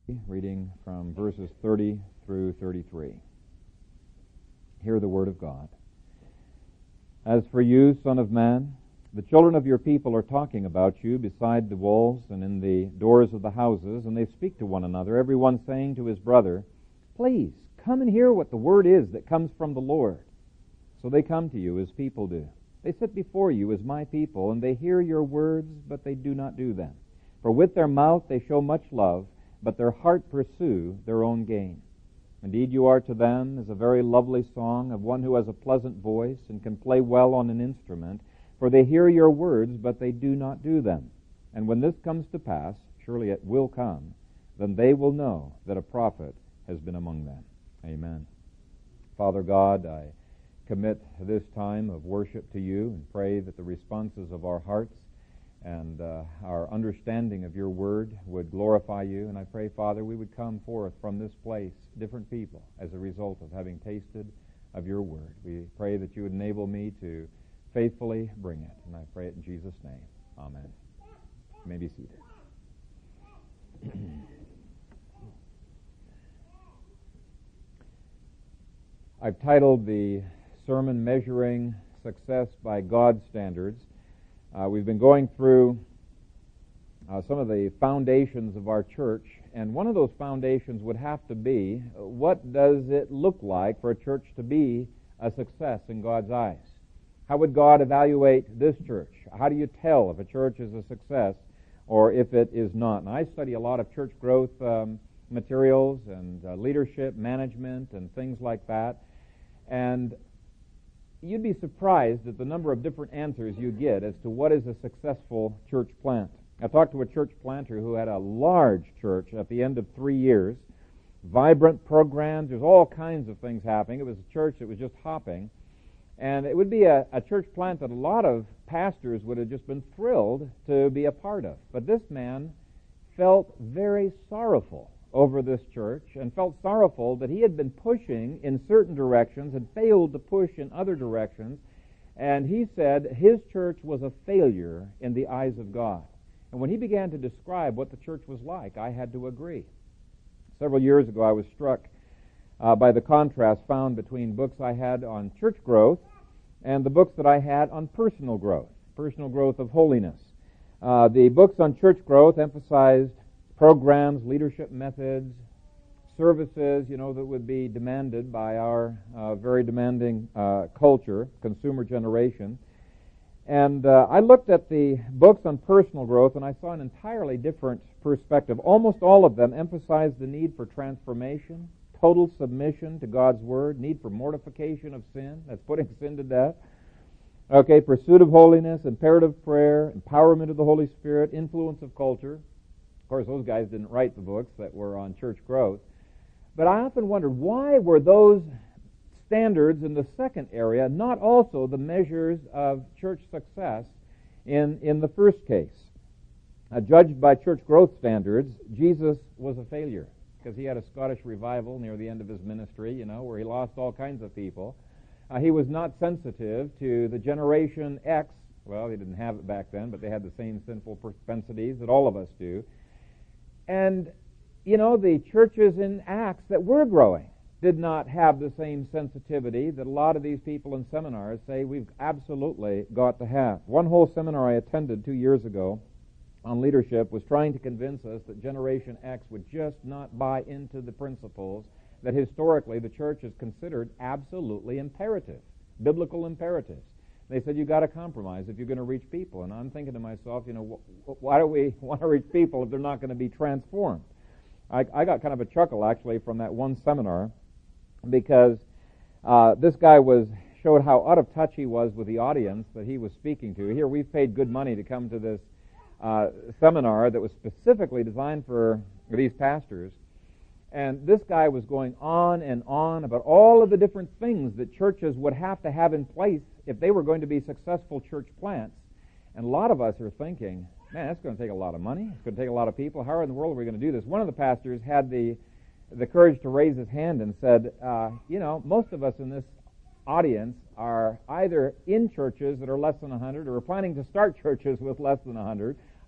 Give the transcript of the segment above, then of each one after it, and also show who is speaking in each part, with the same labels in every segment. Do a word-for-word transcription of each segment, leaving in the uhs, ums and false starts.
Speaker 1: reading from verses thirty through thirty-three. Hear the word of God. As for you, son of man, the children of your people are talking about you beside the walls and in the doors of the houses, and they speak to one another, every one saying to his brother, "Please, come and hear what the word is that comes from the Lord." So they come to you as people do. They sit before you as my people, and they hear your words, but they do not do them. For with their mouth they show much love, but their heart pursue their own gain. Indeed, you are to them as a very lovely song of one who has a pleasant voice and can play well on an instrument, for they hear your words, but they do not do them. And when this comes to pass, surely it will come, then they will know that a prophet has been among them. Amen. Father God, I commit this time of worship to you and pray that the responses of our hearts and uh, our understanding of your word would glorify you. And I pray, Father, we would come forth from this place different people as a result of having tasted of your word. We pray that you would enable me to faithfully bring it. And I pray it in Jesus' name. Amen. You may be seated. I've titled the sermon, Measuring Success by God's Standards. Uh, we've been going through uh, some of the foundations of our church, and one of those foundations would have to be, what does it look like for a church to be a success in God's eyes? How would God evaluate this church? How do you tell if a church is a success or if it is not? And I study a lot of church growth um, materials and uh, leadership, management, and things like that, and you'd be surprised at the number of different answers you get as to what is a successful church plant. I talked to a church planter who had a large church at the end of three years, vibrant programs, there's all kinds of things happening. It was a church that was just hopping, and it would be a, a church plant that a lot of pastors would have just been thrilled to be a part of. But this man felt very sorrowful over this church and felt sorrowful that he had been pushing in certain directions and failed to push in other directions. And he said his church was a failure in the eyes of God. And when he began to describe what the church was like, I had to agree. Several years ago, I was struck uh, by the contrast found between books I had on church growth and the books that I had on personal growth, personal growth of holiness. Uh, the books on church growth emphasized programs, leadership methods, services, you know, that would be demanded by our uh, very demanding uh, culture, consumer generation. And uh, I looked at the books on personal growth, and I saw an entirely different perspective. Almost all of them emphasized the need for transformation, total submission to God's Word, need for mortification of sin, that's putting sin to death. Okay, pursuit of holiness, imperative prayer, empowerment of the Holy Spirit, influence of culture. Of course, those guys didn't write the books that were on church growth. But I often wondered, why were those standards in the second area not also the measures of church success in, in the first case? Uh, judged by church growth standards, Jesus was a failure because he had a Scottish revival near the end of his ministry, you know, where he lost all kinds of people. Uh, he was not sensitive to the Generation X. Well, they didn't have it back then, but they had the same sinful propensities that all of us do. And, you know, the churches in Acts that were growing did not have the same sensitivity that a lot of these people in seminars say we've absolutely got to have. One whole seminar I attended two years ago on leadership was trying to convince us that Generation X would just not buy into the principles that historically the church has considered absolutely imperative, biblical imperatives. They said, you've got to compromise if you're going to reach people. And I'm thinking to myself, you know, wh- why do we want to reach people if they're not going to be transformed? I, I got kind of a chuckle, actually, from that one seminar because uh, this guy was showed how out of touch he was with the audience that he was speaking to. Here, we've paid good money to come to this uh, seminar that was specifically designed for these pastors. And this guy was going on and on about all of the different things that churches would have to have in place if they were going to be successful church plants. And a lot of us are thinking, man, that's going to take a lot of money. It's going to take a lot of people. How in the world are we going to do this? One of the pastors had the the courage to raise his hand and said, uh, you know, most of us in this audience are either in churches that are less than one hundred or are planning to start churches with less than one hundred.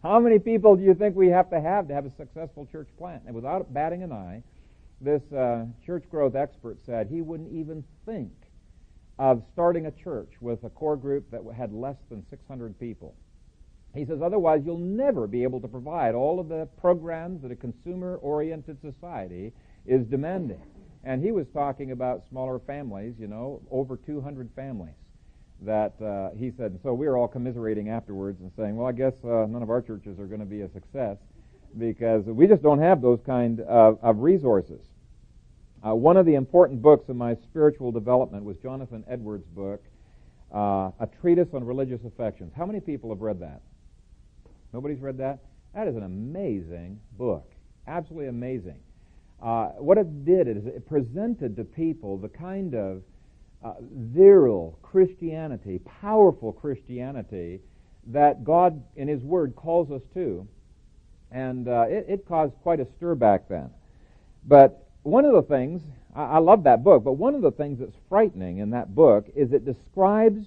Speaker 1: How many people do you think we have to have to have a successful church plant? And without batting an eye, this uh, church growth expert said he wouldn't even think of starting a church with a core group that had less than six hundred people. He says, otherwise you'll never be able to provide all of the programs that a consumer-oriented society is demanding. And he was talking about smaller families, you know, over two hundred families. That uh, he said, so we were all commiserating afterwards and saying, well, I guess uh, none of our churches are going to be a success because we just don't have those kind of, of resources. Uh, one of the important books in my spiritual development was Jonathan Edwards' book, uh, A Treatise on Religious Affections. How many people have read that? Nobody's read that? That is an amazing book. Absolutely amazing. Uh, what it did is it presented to people the kind of Uh, virile Christianity, powerful Christianity that God in His Word calls us to. And uh, it, it caused quite a stir back then. But one of the things, I, I love that book, but one of the things that's frightening in that book is it describes,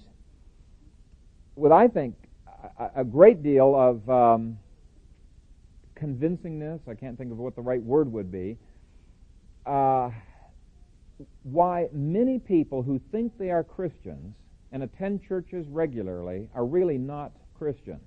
Speaker 1: what I think, a, a great deal of um, convincingness, I can't think of what the right word would be, uh, why many people who think they are Christians and attend churches regularly are really not Christians.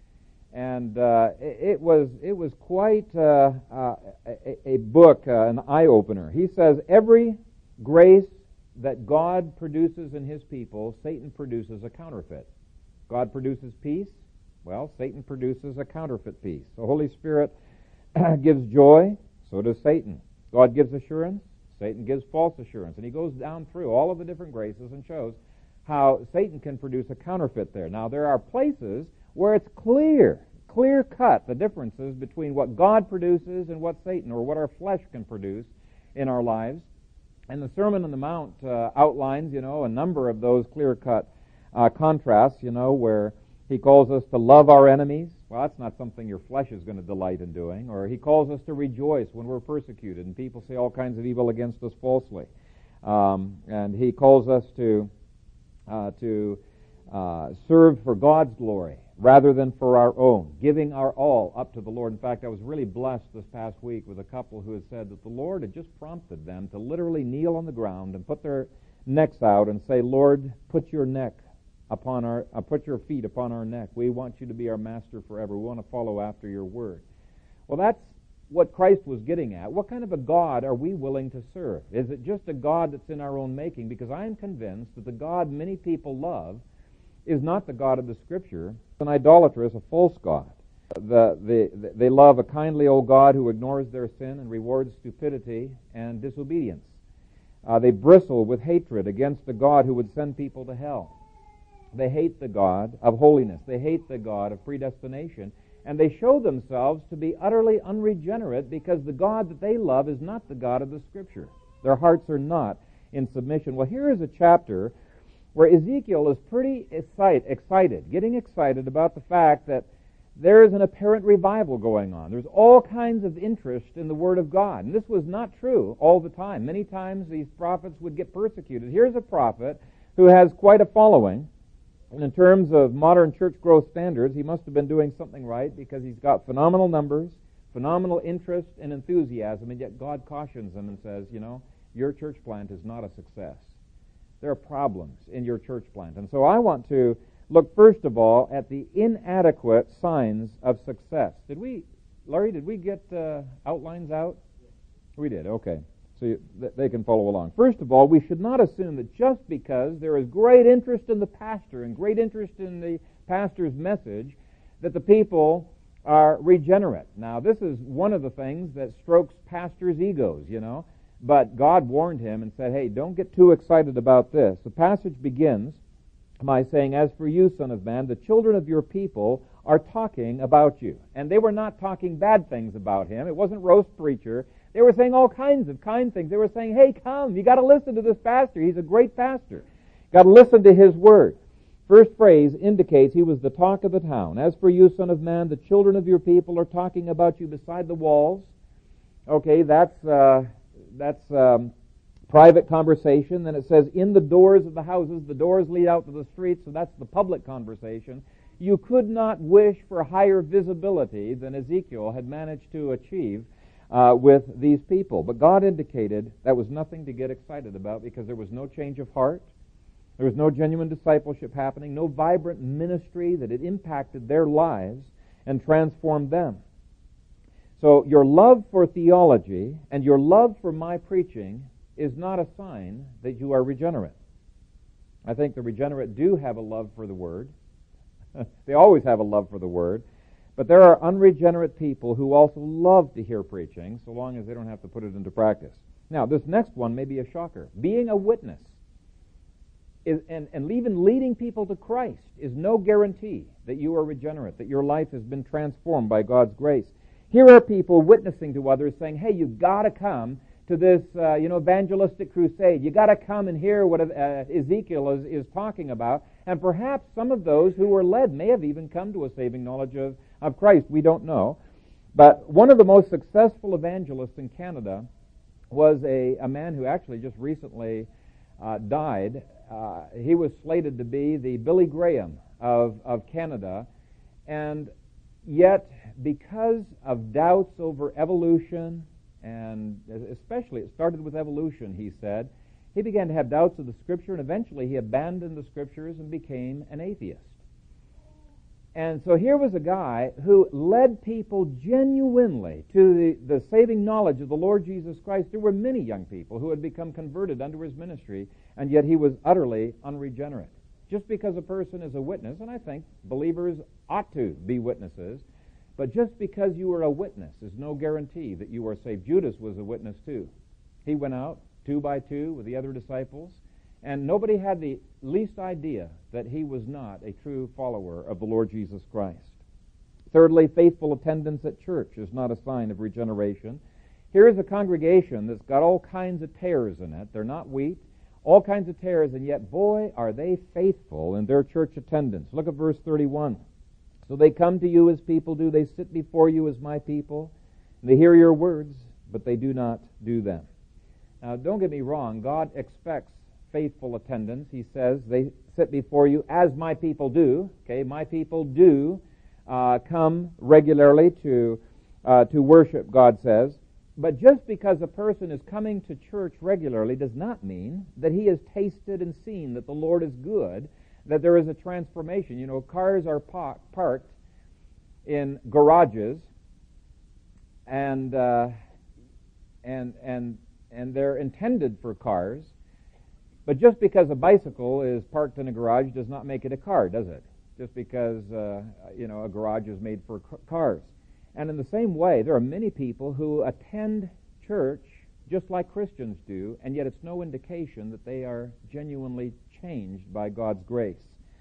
Speaker 1: And uh, it, it was it was quite uh, uh, a, a book, uh, an eye-opener. He says, every grace that God produces in His people, Satan produces a counterfeit. God produces peace, well, Satan produces a counterfeit peace. The Holy Spirit gives joy, so does Satan. God gives assurance, Satan gives false assurance. And he goes down through all of the different graces and shows how Satan can produce a counterfeit there. Now, there are places where it's clear, clear-cut, the differences between what God produces and what Satan, or what our flesh can produce in our lives. And the Sermon on the Mount uh, outlines, you know, a number of those clear-cut uh, contrasts, you know, where He calls us to love our enemies. Well, that's not something your flesh is going to delight in doing. Or He calls us to rejoice when we're persecuted and people say all kinds of evil against us falsely. Um, and He calls us to uh, to uh, serve for God's glory rather than for our own, giving our all up to the Lord. In fact, I was really blessed this past week with a couple who had said that the Lord had just prompted them to literally kneel on the ground and put their necks out and say, Lord, put your neck upon our, uh, put your feet upon our neck. We want you to be our master forever. We want to follow after your word. Well, that's what Christ was getting at. What kind of a God are we willing to serve? Is it just a God that's in our own making? Because I am convinced that the God many people love is not the God of the Scripture. An idolatrous, a false God. The, the, they love a kindly old God who ignores their sin and rewards stupidity and disobedience. Uh, they bristle with hatred against the God who would send people to hell. They hate the God of holiness. They hate the God of predestination. And they show themselves to be utterly unregenerate because the God that they love is not the God of the Scripture. Their hearts are not in submission. Well, here is a chapter where Ezekiel is pretty excite, excited, getting excited about the fact that there is an apparent revival going on. There's all kinds of interest in the Word of God. And this was not true all the time. Many times these prophets would get persecuted. Here's a prophet who has quite a following. And in terms of modern church growth standards, he must have been doing something right because he's got phenomenal numbers, phenomenal interest and enthusiasm, and yet God cautions him and says, you know, your church plant is not a success. There are problems in your church plant. And so I want to look first of all at the inadequate signs of success. Did we, Larry, did we get uh, outlines out? We did, okay. So you, th- they can follow along. First of all, we should not assume that just because there is great interest in the pastor and great interest in the pastor's message, that the people are regenerate. Now, this is one of the things that strokes pastors' egos, you know. But God warned him and said, hey, don't get too excited about this. The passage begins by saying, as for you, son of man, the children of your people are talking about you. And they were not talking bad things about him. It wasn't roast preacher. They were saying all kinds of kind things. They were saying, hey, come, you got to listen to this pastor. He's a great pastor. Got to listen to his word. First phrase indicates he was the talk of the town. As for you, son of man, the children of your people are talking about you beside the walls. Okay, that's uh, that's um, private conversation. Then it says in the doors of the houses. The doors lead out to the streets, so that's the public conversation. You could not wish for higher visibility than Ezekiel had managed to achieve uh, with these people. But God indicated that was nothing to get excited about because there was no change of heart. There was no genuine discipleship happening, no vibrant ministry that had impacted their lives and transformed them. So your love for theology and your love for my preaching is not a sign that you are regenerate. I think the regenerate do have a love for the Word. They always have a love for the Word. But there are unregenerate people who also love to hear preaching, so long as they don't have to put it into practice. Now, this next one may be a shocker. Being a witness is, and, and even leading people to Christ is no guarantee that you are regenerate, that your life has been transformed by God's grace. Here are people witnessing to others saying, hey, you've got to come to this uh, you know, evangelistic crusade. You've got to come and hear what uh, Ezekiel is, is talking about. And perhaps some of those who were led may have even come to a saving knowledge of, of Christ. We don't know. But one of the most successful evangelists in Canada was a, a man who actually just recently uh, died. Uh, he was slated to be the Billy Graham of, of Canada. And yet, because of doubts over evolution, and especially it started with evolution, he said, he began to have doubts of the Scripture, and eventually he abandoned the Scriptures and became an atheist. And so here was a guy who led people genuinely to the, the saving knowledge of the Lord Jesus Christ. There were many young people who had become converted under his ministry, and yet he was utterly unregenerate. Just because a person is a witness, and I think believers ought to be witnesses, but just because you are a witness is no guarantee that you are saved. Judas was a witness too. He went out two by two with the other disciples, and nobody had the least idea that he was not a true follower of the Lord Jesus Christ. Thirdly, faithful attendance at church is not a sign of regeneration. Here is a congregation that's got all kinds of tares in it. They're not wheat. All kinds of tares, and yet, boy, are they faithful in their church attendance. Look at verse thirty-one. So they come to you as people do. They sit before you as my people. They hear your words, but they do not do them. Now, don't get me wrong. God expects faithful attendance. He says they sit before you as my people do. Okay, my people do uh, come regularly to uh, to worship, God says. But just because a person is coming to church regularly does not mean that he has tasted and seen that the Lord is good, that there is a transformation. You know, cars are pa- parked in garages, and uh, and and and they're intended for cars. But just because a bicycle is parked in a garage does not make it a car, does it? Just because uh, you know a garage is made for c- cars. And in the same way, there are many people who attend church just like Christians do, and yet it's no indication that they are genuinely changed by God's grace.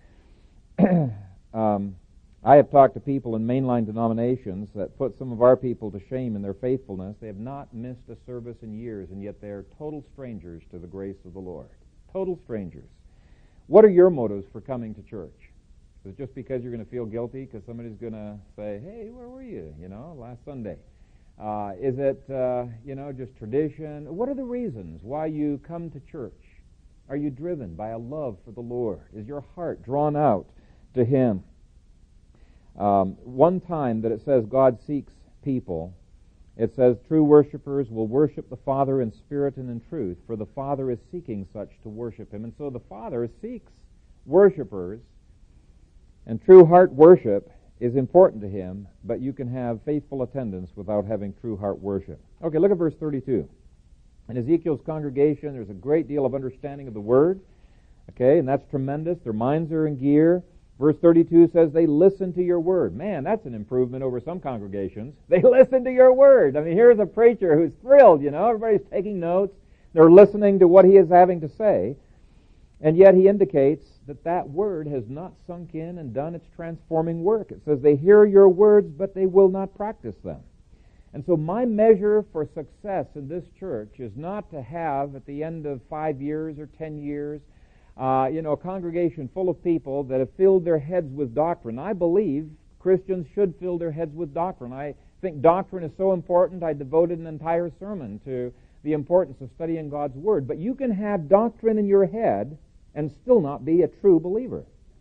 Speaker 1: um, I have talked to people in mainline denominations that put some of our people to shame in their faithfulness. They have not missed a service in years, and yet they are total strangers to the grace of the Lord. Total strangers. What are your motives for coming to church? Is it just because you're going to feel guilty because somebody's going to say, hey, where were you, you know, last Sunday? Uh, is it, uh, you know, just tradition? What are the reasons why you come to church? Are you driven by a love for the Lord? Is your heart drawn out to Him? Um, one time that it says God seeks people, it says true worshipers will worship the Father in spirit and in truth, for the Father is seeking such to worship Him. And so the Father seeks worshipers. And true heart worship is important to Him, but you can have faithful attendance without having true heart worship. Okay, look at verse thirty-two. In Ezekiel's congregation, there's a great deal of understanding of the Word, okay, and that's tremendous. Their minds are in gear. Verse thirty-two says they listen to your Word. Man, that's an improvement over some congregations. They listen to your Word. I mean, here's a preacher who's thrilled, you know. Everybody's taking notes. They're listening to what he is having to say. And yet he indicates that that word has not sunk in and done its transforming work. It says they hear your words, but they will not practice them. And so my measure for success in this church is not to have, at the end of five years or ten years, uh, you know, a congregation full of people that have filled their heads with doctrine. I believe Christians should fill their heads with doctrine. I think doctrine is so important, I devoted an entire sermon to the importance of studying God's Word. But you can have doctrine in your head and still not be a true believer.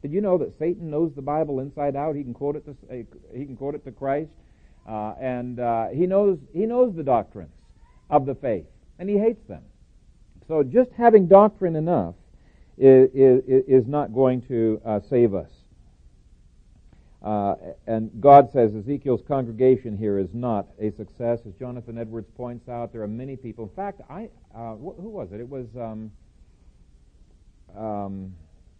Speaker 1: Did you know that Satan knows the Bible inside out? He can quote it to, he can quote it to Christ, uh, and uh, he knows he knows the doctrines of the faith, and he hates them. So just having doctrine enough is, is, is not going to uh, save us. Uh, and God says Ezekiel's congregation here is not a success. As Jonathan Edwards points out, there are many people. In fact, I uh, wh- who was it? It was um, um,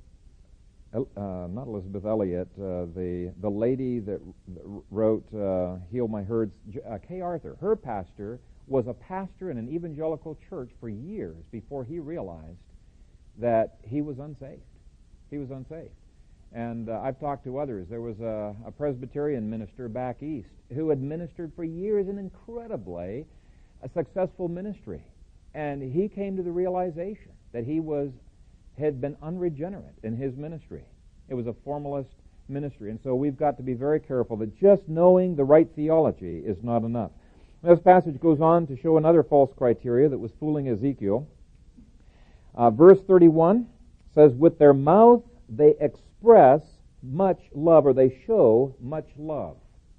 Speaker 1: uh, not Elizabeth Elliot, uh, the the lady that wrote uh, "Heal My Herds." Uh, Kay Arthur. Her pastor was a pastor in an evangelical church for years before he realized that he was unsaved. He was unsaved. And uh, I've talked to others. There was a, a Presbyterian minister back east who had ministered for years in incredibly a successful ministry. And he came to the realization that he was had been unregenerate in his ministry. It was a formalist ministry. And so we've got to be very careful that just knowing the right theology is not enough. This passage goes on to show another false criteria that was fooling Ezekiel. Uh, verse thirty-one says, with their mouth they express much love, or they show much love.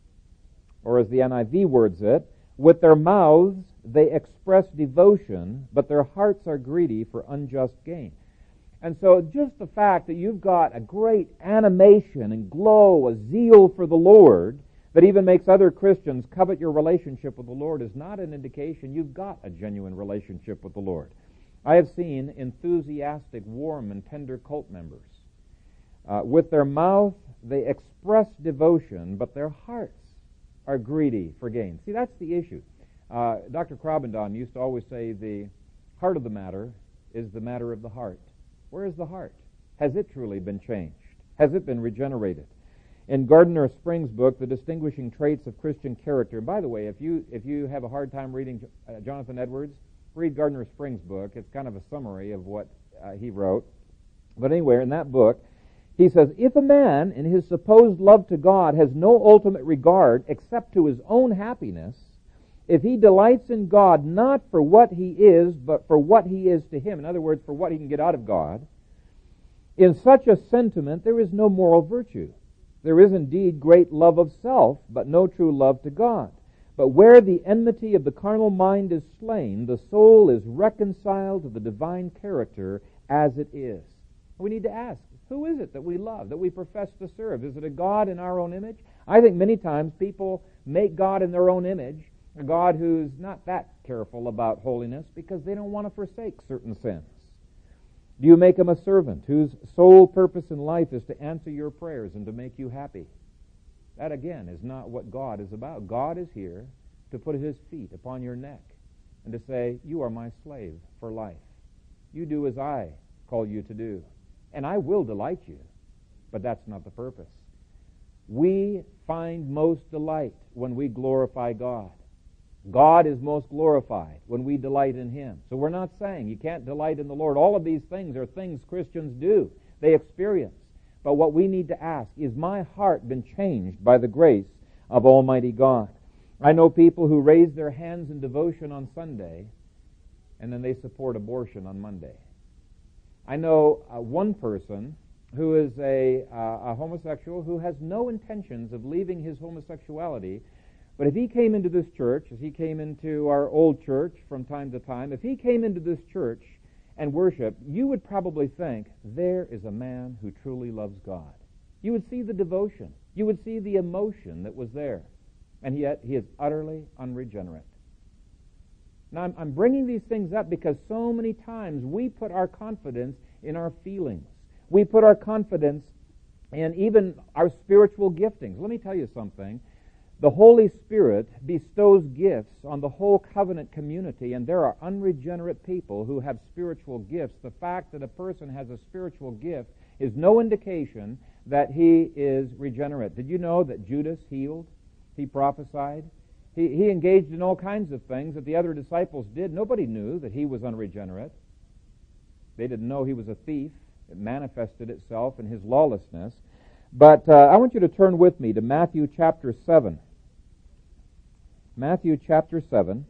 Speaker 1: Or as the N I V words it, with their mouths they express devotion, but their hearts are greedy for unjust gain. And so just the fact that you've got a great animation and glow, a zeal for the Lord, that even makes other Christians covet your relationship with the Lord is not an indication you've got a genuine relationship with the Lord. I have seen enthusiastic, warm, and tender cult members. Uh, with their mouth, they express devotion, but their hearts are greedy for gain. See, that's the issue. Uh, Doctor Krabendon used to always say the heart of the matter is the matter of the heart. Where is the heart? Has it truly been changed? Has it been regenerated? In Gardner Spring's book, The Distinguishing Traits of Christian Character, and by the way, if you if you have a hard time reading uh, Jonathan Edwards, read Gardner Spring's book. It's kind of a summary of what uh, he wrote. But anyway, in that book, he says, if a man in his supposed love to God has no ultimate regard except to his own happiness, if he delights in God not for what he is, but for what he is to him, in other words, for what he can get out of God, in such a sentiment there is no moral virtue. There is indeed great love of self, but no true love to God. But where the enmity of the carnal mind is slain, the soul is reconciled to the divine character as it is. We need to ask, who is it that we love, that we profess to serve? Is it a God in our own image? I think many times people make God in their own image, a God who's not that careful about holiness because they don't want to forsake certain sins. Do you make him a servant whose sole purpose in life is to answer your prayers and to make you happy? That, again, is not what God is about. God is here to put his feet upon your neck and to say, you are my slave for life. You do as I call you to do. And I will delight you, but that's not the purpose. We find most delight when we glorify God. God is most glorified when we delight in him. So we're not saying you can't delight in the Lord. All of these things are things Christians do. They experience. But what we need to ask, is my heart been changed by the grace of Almighty God? I know people who raise their hands in devotion on Sunday, and then they support abortion on Monday. I know uh, one person who is a, uh, a homosexual who has no intentions of leaving his homosexuality, but if he came into this church, as he came into our old church from time to time, if he came into this church and worshiped, you would probably think, there is a man who truly loves God. You would see the devotion. You would see the emotion that was there. And yet, he is utterly unregenerate. Now, I'm, I'm bringing these things up because so many times we put our confidence in our feelings. We put our confidence in even our spiritual giftings. Let me tell you something. The Holy Spirit bestows gifts on the whole covenant community, and there are unregenerate people who have spiritual gifts. The fact that a person has a spiritual gift is no indication that he is regenerate. Did you know that Judas healed? He prophesied. He, he engaged in all kinds of things that the other disciples did. Nobody knew that he was unregenerate. They didn't know he was a thief. It manifested itself in his lawlessness. But uh, I want you to turn with me to Matthew chapter seven. Matthew chapter seven.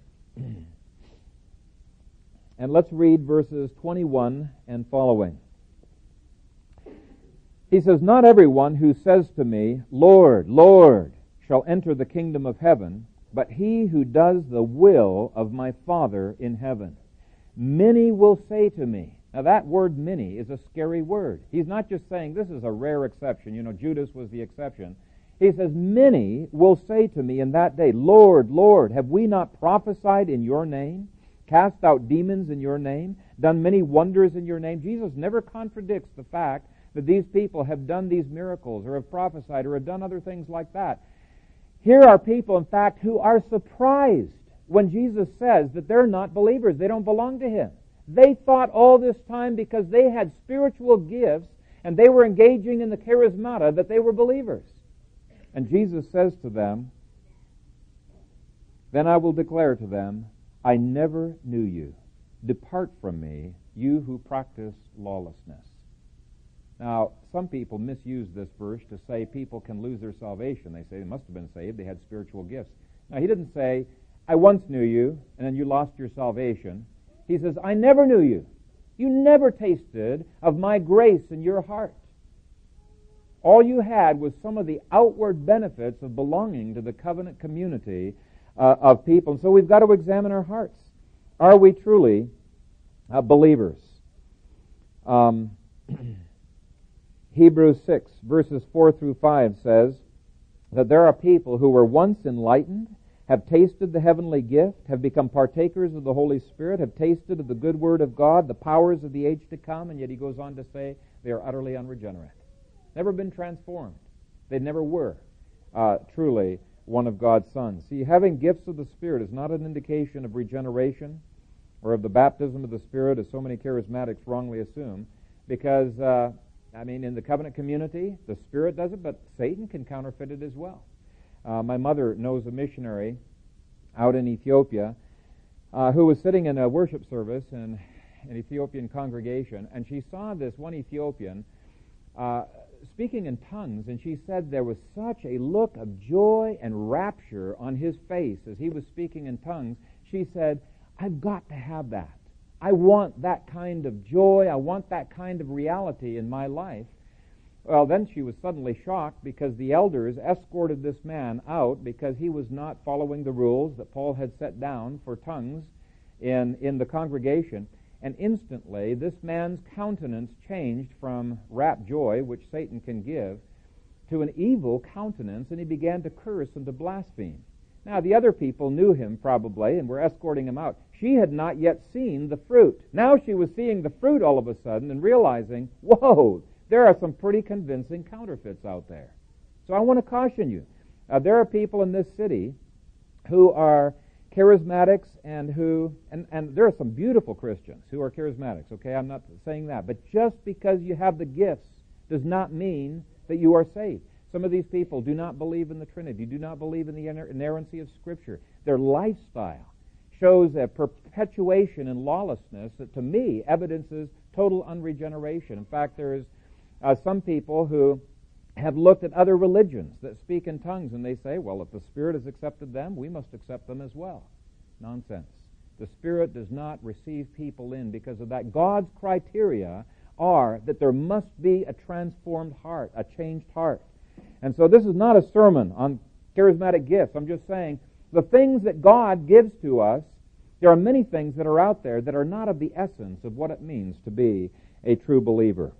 Speaker 1: And let's read verses twenty-one and following. He says, "Not everyone who says to me, 'Lord, Lord,' shall enter the kingdom of heaven, but he who does the will of my Father in heaven. Many will say to me." Now that word "many" is a scary word. He's not just saying this is a rare exception. You know, Judas was the exception. He says, "Many will say to me in that day, 'Lord, Lord, have we not prophesied in your name, cast out demons in your name, done many wonders in your name?'" Jesus never contradicts the fact that these people have done these miracles or have prophesied or have done other things like that. Here are people, in fact, who are surprised when Jesus says that they're not believers. They don't belong to Him. They thought all this time because they had spiritual gifts and they were engaging in the charismata that they were believers. And Jesus says to them, "Then I will declare to them, I never knew you. Depart from me, you who practice lawlessness." Now, some people misuse this verse to say people can lose their salvation. They say they must have been saved. They had spiritual gifts. Now, He didn't say, "I once knew you, and then you lost your salvation." He says, "I never knew you. You never tasted of my grace in your heart. All you had was some of the outward benefits of belonging to the covenant community uh, of people." And so we've got to examine our hearts. Are we truly uh, believers? Um, Hebrews six, verses four through five says that there are people who were once enlightened, have tasted the heavenly gift, have become partakers of the Holy Spirit, have tasted of the good word of God, the powers of the age to come, and yet he goes on to say they are utterly unregenerate. Never been transformed. They never were uh, truly one of God's sons. See, having gifts of the Spirit is not an indication of regeneration or of the baptism of the Spirit, as so many charismatics wrongly assume, because, uh, I mean, in the covenant community, the Spirit does it, but Satan can counterfeit it as well. Uh, my mother knows a missionary out in Ethiopia uh, who was sitting in a worship service in an Ethiopian congregation, and she saw this one Ethiopian uh, speaking in tongues, and she said there was such a look of joy and rapture on his face as he was speaking in tongues. She said, "I've got to have that. I want that kind of joy. I want that kind of reality in my life." Well, then she was suddenly shocked because the elders escorted this man out because he was not following the rules that Paul had set down for tongues in, in the congregation. And instantly, this man's countenance changed from rapt joy, which Satan can give, to an evil countenance, and he began to curse and to blaspheme. Now, the other people knew him probably and were escorting him out. She had not yet seen the fruit. Now she was seeing the fruit all of a sudden and realizing, whoa, there are some pretty convincing counterfeits out there. So I want to caution you. Uh, there are people in this city who are charismatics and who, and, and there are some beautiful Christians who are charismatics, okay? I'm not saying that. But just because you have the gifts does not mean that you are saved. Some of these people do not believe in the Trinity, do not believe in the inerrancy of Scripture. Their lifestyle shows a perpetuation in lawlessness that, to me, evidences total unregeneration. In fact, there is uh, some people who have looked at other religions that speak in tongues, and they say, well, if the Spirit has accepted them, we must accept them as well. Nonsense. The Spirit does not receive people in because of that. God's criteria are that there must be a transformed heart, a changed heart. And so this is not a sermon on charismatic gifts. I'm just saying the things that God gives to us, there are many things that are out there that are not of the essence of what it means to be a true believer.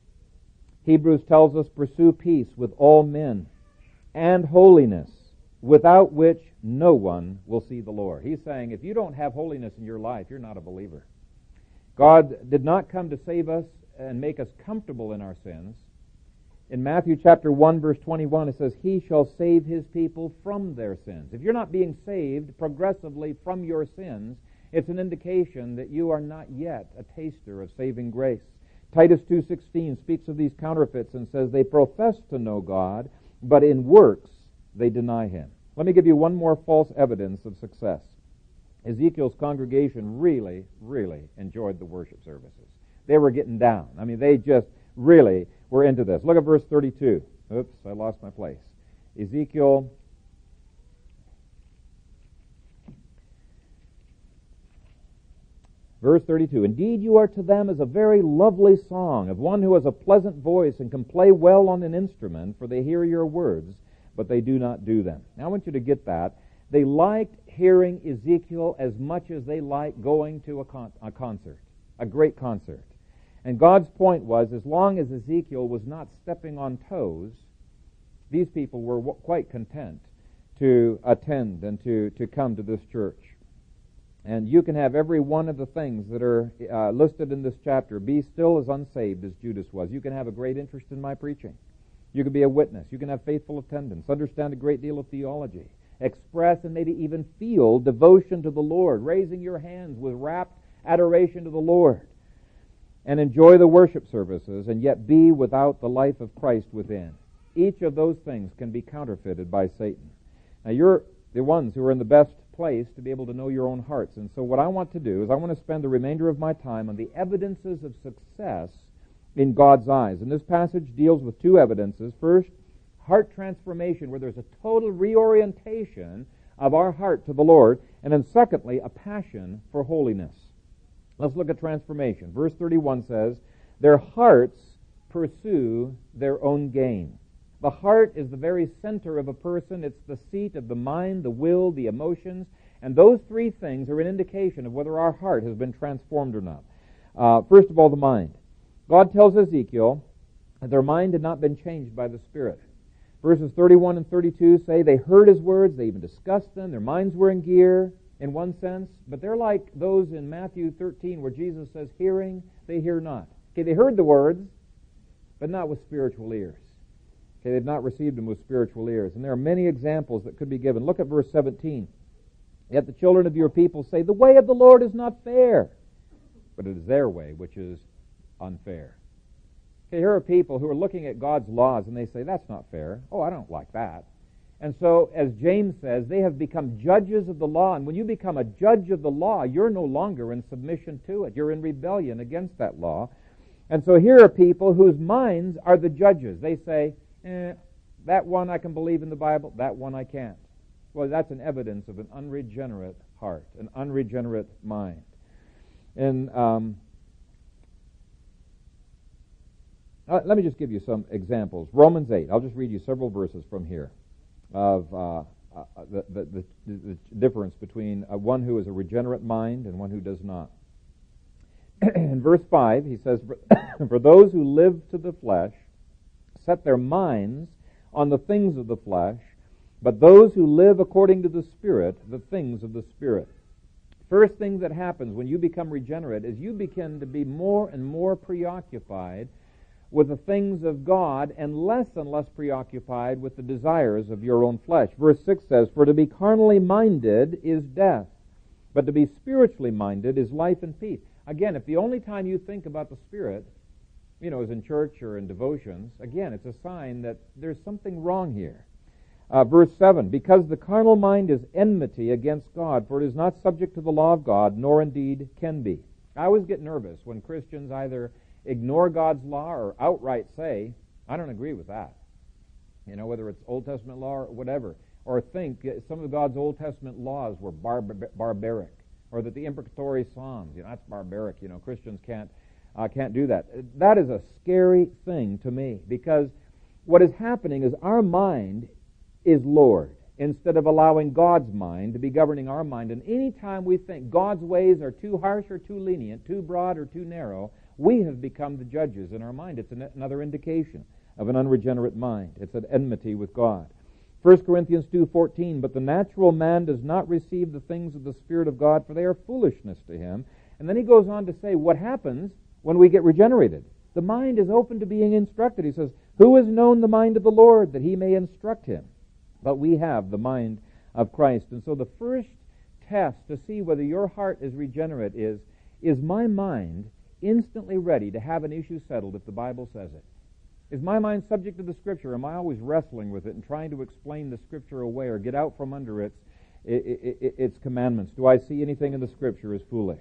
Speaker 1: Hebrews tells us, pursue peace with all men and holiness, without which no one will see the Lord. He's saying if you don't have holiness in your life, you're not a believer. God did not come to save us and make us comfortable in our sins. In Matthew chapter one, verse twenty-one, it says, He shall save His people from their sins. If you're not being saved progressively from your sins, it's an indication that you are not yet a taster of saving grace. Titus two sixteen speaks of these counterfeits and says, they profess to know God, but in works they deny Him. Let me give you one more false evidence of success. Ezekiel's congregation really, really enjoyed the worship services. They were getting down. I mean, they just really were into this. Look at verse thirty-two. Oops, I lost my place. Ezekiel Verse thirty-two, indeed you are to them as a very lovely song of one who has a pleasant voice and can play well on an instrument, for they hear your words, but they do not do them. Now I want you to get that. They liked hearing Ezekiel as much as they liked going to a, con- a concert, a great concert. And God's point was, as long as Ezekiel was not stepping on toes, these people were w- quite content to attend and to, to come to this church. And you can have every one of the things that are uh, listed in this chapter. Be still as unsaved as Judas was. You can have a great interest in my preaching. You can be a witness. You can have faithful attendance, understand a great deal of theology, express and maybe even feel devotion to the Lord, raising your hands with rapt adoration to the Lord, and enjoy the worship services, and yet be without the life of Christ within. Each of those things can be counterfeited by Satan. Now, you're the ones who are in the best place to be able to know your own hearts. And so what I want to do is I want to spend the remainder of my time on the evidences of success in God's eyes. And this passage deals with two evidences. First, heart transformation, where there's a total reorientation of our heart to the Lord. And then secondly, a passion for holiness. Let's look at transformation. Verse thirty-one says, their hearts pursue their own gain. The heart is the very center of a person. It's the seat of the mind, the will, the emotions. And those three things are an indication of whether our heart has been transformed or not. Uh, first of all, the mind. God tells Ezekiel that their mind had not been changed by the Spirit. Verses thirty-one and thirty-two say they heard His words, they even discussed them, their minds were in gear in one sense, but they're like those in Matthew thirteen where Jesus says, hearing, they hear not. Okay, they heard the words, but not with spiritual ears. Okay, they've not received them with spiritual ears. And there are many examples that could be given. Look at verse seventeen. Yet the children of your people say, the way of the Lord is not fair, but it is their way which is unfair. Okay, here are people who are looking at God's laws and they say, that's not fair. Oh, I don't like that. And so, as James says, they have become judges of the law. And when you become a judge of the law, you're no longer in submission to it. You're in rebellion against that law. And so here are people whose minds are the judges. They say, Eh, that one I can believe in the Bible, that one I can't. Well, that's an evidence of an unregenerate heart, an unregenerate mind. And um, uh, let me just give you some examples. Romans eight, I'll just read you several verses from here of uh, uh, the, the, the, the difference between uh, one who is a regenerate mind and one who does not. In verse five, he says, for, for those who live to the flesh set their minds on the things of the flesh, but those who live according to the Spirit, the things of the Spirit. First thing that happens when you become regenerate is you begin to be more and more preoccupied with the things of God and less and less preoccupied with the desires of your own flesh. Verse six says, for to be carnally minded is death, but to be spiritually minded is life and peace. Again, if the only time you think about the Spirit you know, is in church or in devotions, again, it's a sign that there's something wrong here. Uh, verse seven, because the carnal mind is enmity against God, for it is not subject to the law of God, nor indeed can be. I always get nervous when Christians either ignore God's law or outright say, I don't agree with that. You know, whether it's Old Testament law or whatever, or think some of God's Old Testament laws were barbar- barbaric, or that the imprecatory Psalms, you know, that's barbaric. You know, Christians can't Uh, can't do that. That is a scary thing to me, because what is happening is our mind is Lord instead of allowing God's mind to be governing our mind. And any time we think God's ways are too harsh or too lenient, too broad or too narrow, we have become the judges in our mind. It's an, another indication of an unregenerate mind. It's an enmity with God. First Corinthians two fourteen, but the natural man does not receive the things of the Spirit of God, for they are foolishness to him. And then he goes on to say what happens when we get regenerated. The mind is open to being instructed. He says, who has known the mind of the Lord that he may instruct him? But we have the mind of Christ. And so the first test to see whether your heart is regenerate is, is my mind instantly ready to have an issue settled if the Bible says it? Is my mind subject to the Scripture? Am I always wrestling with it and trying to explain the Scripture away or get out from under its, its, its commandments? Do I see anything in the Scripture as foolish?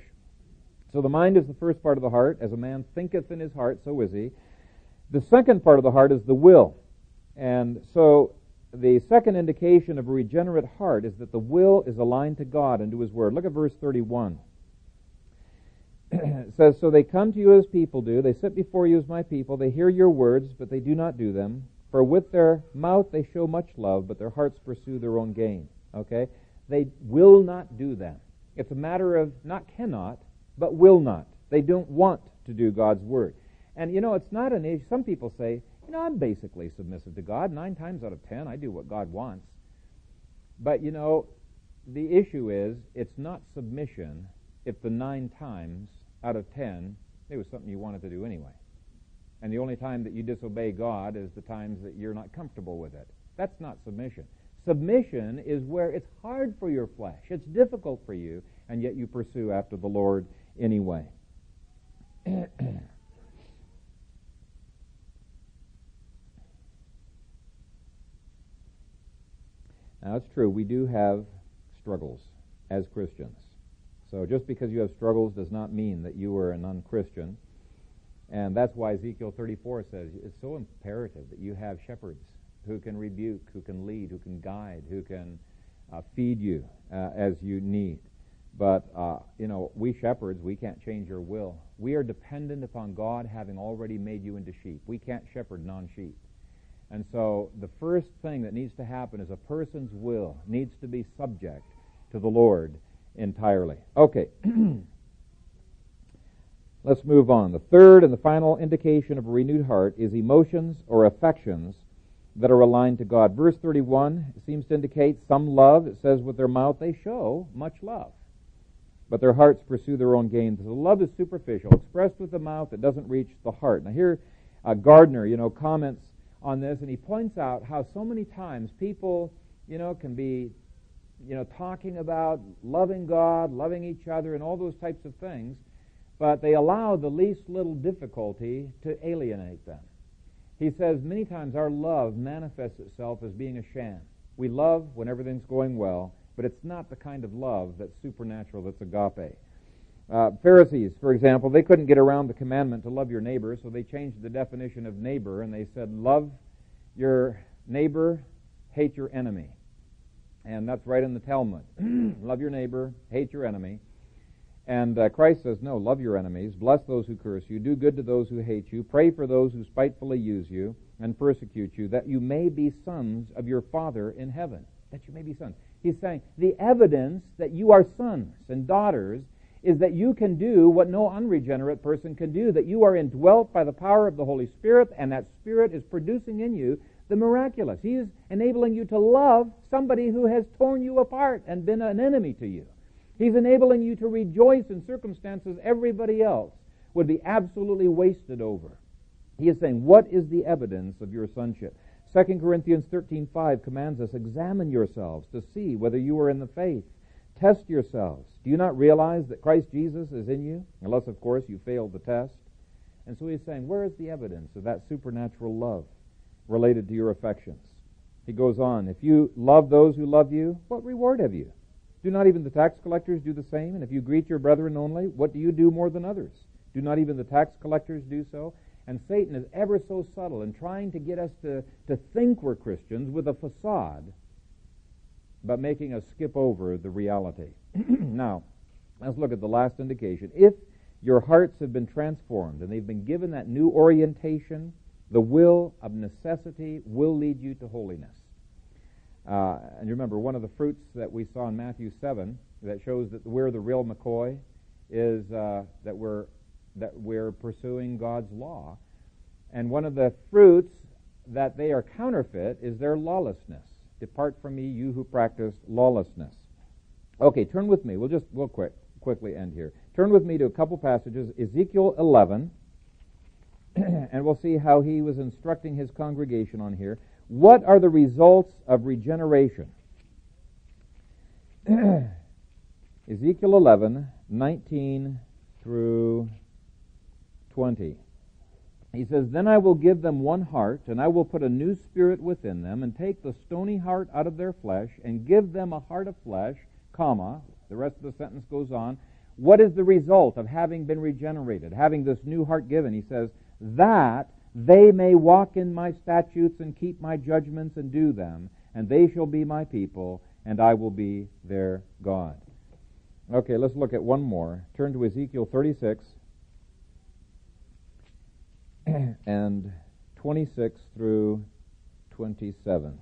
Speaker 1: So the mind is the first part of the heart. As a man thinketh in his heart, so is he. The second part of the heart is the will. And so the second indication of a regenerate heart is that the will is aligned to God and to His Word. Look at verse thirty-one. It says, so they come to you as people do. They sit before you as my people. They hear your words, but they do not do them. For with their mouth they show much love, but their hearts pursue their own gain. Okay? They will not do them. It's a matter of not cannot, but will not. They don't want to do God's word. And, you know, it's not an issue. Some people say, you know, I'm basically submissive to God. Nine times out of ten, I do what God wants. But, you know, the issue is, it's not submission if the nine times out of ten, it was something you wanted to do anyway. And the only time that you disobey God is the times that you're not comfortable with it. That's not submission. Submission is where it's hard for your flesh. It's difficult for you, and yet you pursue after the Lord anyway. Now, it's true, we do have struggles as Christians. So just because you have struggles does not mean that you are an un-Christian. And that's why Ezekiel thirty-four says it's so imperative that you have shepherds who can rebuke, who can lead, who can guide, who can uh, feed you uh, as you need. But, uh, you know, we shepherds, we can't change your will. We are dependent upon God having already made you into sheep. We can't shepherd non-sheep. And so the first thing that needs to happen is a person's will needs to be subject to the Lord entirely. Okay. Let's move on. The third and the final indication of a renewed heart is emotions or affections that are aligned to God. Verse thirty-one seems to indicate some love. It says with their mouth they show much love, but their hearts pursue their own gains. So love is superficial, expressed with the mouth. It doesn't reach the heart. Now here, uh, Gardner, you know, comments on this, and he points out how so many times people, you know, can be, you know, talking about loving God, loving each other, and all those types of things, but they allow the least little difficulty to alienate them. He says many times our love manifests itself as being a sham. We love when everything's going well, but it's not the kind of love that's supernatural, that's agape. Uh, Pharisees, for example, they couldn't get around the commandment to love your neighbor, so they changed the definition of neighbor, and they said, love your neighbor, hate your enemy. And that's right in the Talmud. Love your neighbor, hate your enemy. And uh, Christ says, no, love your enemies, bless those who curse you, do good to those who hate you, pray for those who spitefully use you and persecute you, that you may be sons of your Father in heaven. That you may be sons. He's saying the evidence that you are sons and daughters is that you can do what no unregenerate person can do, that you are indwelt by the power of the Holy Spirit, and that Spirit is producing in you the miraculous. He is enabling you to love somebody who has torn you apart and been an enemy to you. He's enabling you to rejoice in circumstances everybody else would be absolutely wasted over. He is saying, what is the evidence of your sonship? Second Corinthians thirteen five commands us, examine yourselves to see whether you are in the faith. Test yourselves. Do you not realize that Christ Jesus is in you? Unless, of course, you failed the test. And so he's saying, where is the evidence of that supernatural love related to your affections? He goes on, if you love those who love you, what reward have you? Do not even the tax collectors do the same? And if you greet your brethren only, what do you do more than others? Do not even the tax collectors do so? And Satan is ever so subtle in trying to get us to, to think we're Christians with a facade, but making us skip over the reality. Now, let's look at the last indication. If your hearts have been transformed and they've been given that new orientation, the will of necessity will lead you to holiness. Uh, and remember, one of the fruits that we saw in Matthew seven that shows that we're the real McCoy is uh, that we're that we're pursuing God's law. And one of the fruits that they are counterfeit is their lawlessness. Depart from me, you who practice lawlessness. Okay, turn with me. We'll just we'll quick quickly end here. Turn with me to a couple passages. Ezekiel eleven, and we'll see how he was instructing his congregation on here. What are the results of regeneration? Ezekiel eleven, nineteen through twenty. He says, then I will give them one heart, and I will put a new spirit within them, and take the stony heart out of their flesh, and give them a heart of flesh, comma, the rest of the sentence goes on. What is the result of having been regenerated, having this new heart given? He says, that they may walk in my statutes and keep my judgments and do them, and they shall be my people, and I will be their God. Okay, let's look at one more. Turn to Ezekiel thirty-six and twenty-six through twenty-seven.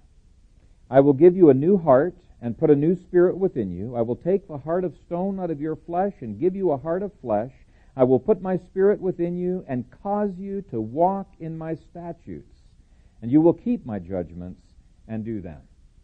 Speaker 1: I will give you a new heart and put a new spirit within you. I will take the heart of stone out of your flesh and give you a heart of flesh. I will put my spirit within you and cause you to walk in my statutes, and you will keep my judgments and do them.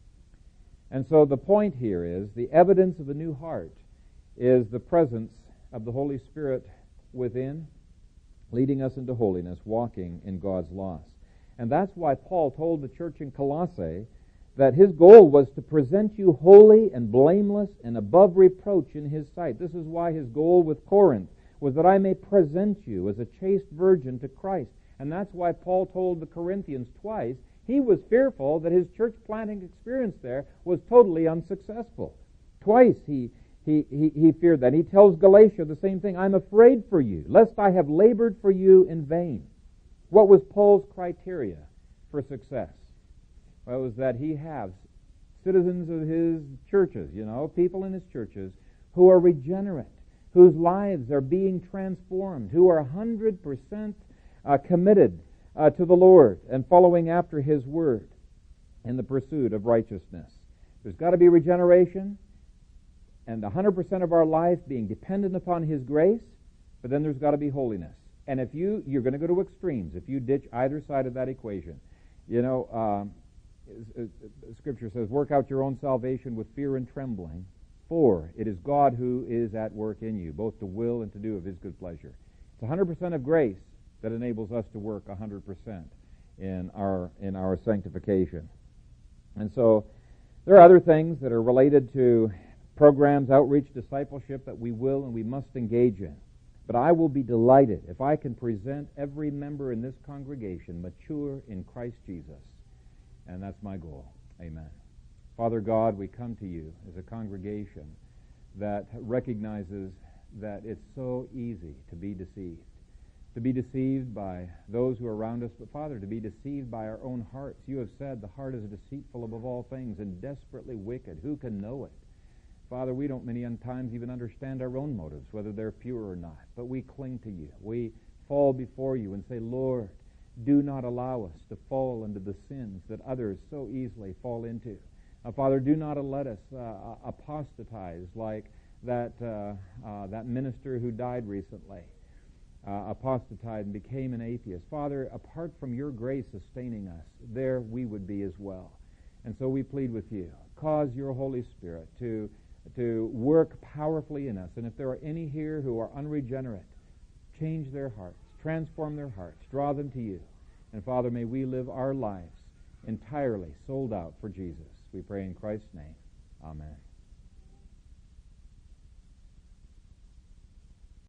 Speaker 1: And so the point here is the evidence of a new heart is the presence of the Holy Spirit within, leading us into holiness, walking in God's laws. And that's why Paul told the church in Colossae that his goal was to present you holy and blameless and above reproach in his sight. This is why his goal with Corinth was that I may present you as a chaste virgin to Christ. And that's why Paul told the Corinthians twice he was fearful that his church planting experience there was totally unsuccessful. Twice he, he, he, he feared that. He tells Galatia the same thing. I'm afraid for you, lest I have labored for you in vain. What was Paul's criteria for success? Well, it was that he has citizens of his churches, you know, people in his churches who are regenerate, whose lives are being transformed, who are one hundred percent uh, committed uh, to the Lord and following after His Word in the pursuit of righteousness. There's got to be regeneration and one hundred percent of our life being dependent upon His grace, but then there's got to be holiness. And if you, you're going to go to extremes if you ditch either side of that equation. You know, um, Scripture says, work out your own salvation with fear and trembling, for it is God who is at work in you, both to will and to do of His good pleasure. It's one hundred percent of grace that enables us to work one hundred percent in our in our sanctification. And so there are other things that are related to programs, outreach, discipleship that we will and we must engage in. But I will be delighted if I can present every member in this congregation mature in Christ Jesus. And that's my goal. Amen. Father God, we come to you as a congregation that recognizes that it's so easy to be deceived. To be deceived by those who are around us, but Father, to be deceived by our own hearts. You have said the heart is deceitful above all things and desperately wicked. Who can know it? Father, we don't many times even understand our own motives, whether they're pure or not. But we cling to you. We fall before you and say, Lord, do not allow us to fall into the sins that others so easily fall into. Uh, Father, do not let us uh, apostatize like that uh, uh, that minister who died recently, uh, apostatized and became an atheist. Father, apart from your grace sustaining us, there we would be as well. And so we plead with you, cause your Holy Spirit to to work powerfully in us. And if there are any here who are unregenerate, change their hearts, transform their hearts, draw them to you. And Father, may we live our lives entirely sold out for Jesus. We pray in Christ's name. Amen.